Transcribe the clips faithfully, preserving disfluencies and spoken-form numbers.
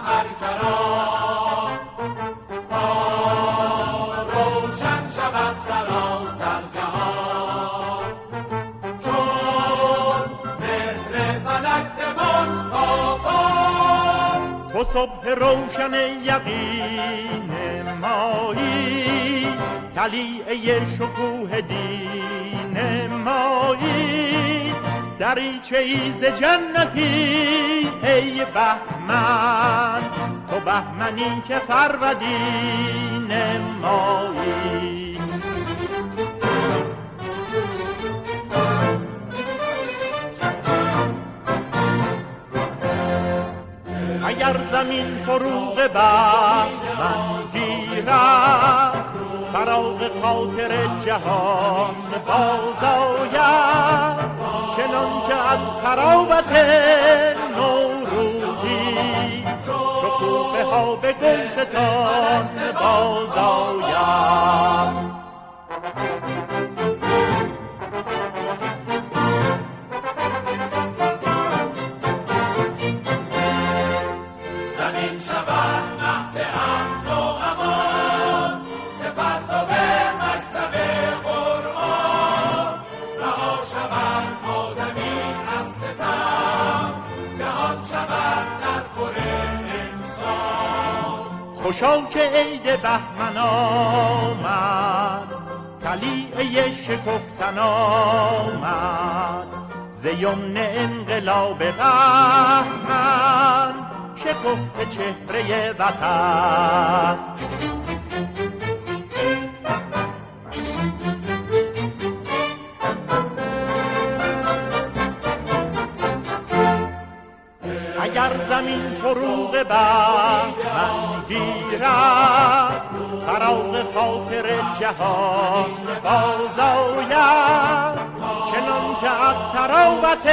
برقرار تا روشن شود سراسر جهان چون مهر فلک بمان تابان. تو صبح روشن یقین مایی طلیعه شکوه دین مایی دریچه ایز جنتی ای بهمن تو بهمنی که فرودین مایی. اگر زمین فروغ بهمن گیرد فراغ خاطر جهان باز آید چنان که از طراوت نوروزی شکوفه ها به گلستان باز آید. زمین شود مهد امن و امان ز پرتاب مکتب قرآن رها شود آدمی از ستم جهان شود در خور انسان. خوشا که عید بهمن آمد طلیعه شکفتن آمد ز یمن انقلاب بهمن شکفت چهره وطن. اگر زمین فروغ بهمن گیرد فراغ خاطر جهان باز آید چنان که از طراوت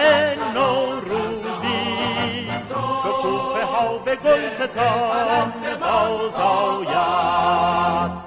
نوروزی شکوفه ها به گلستان باز آید.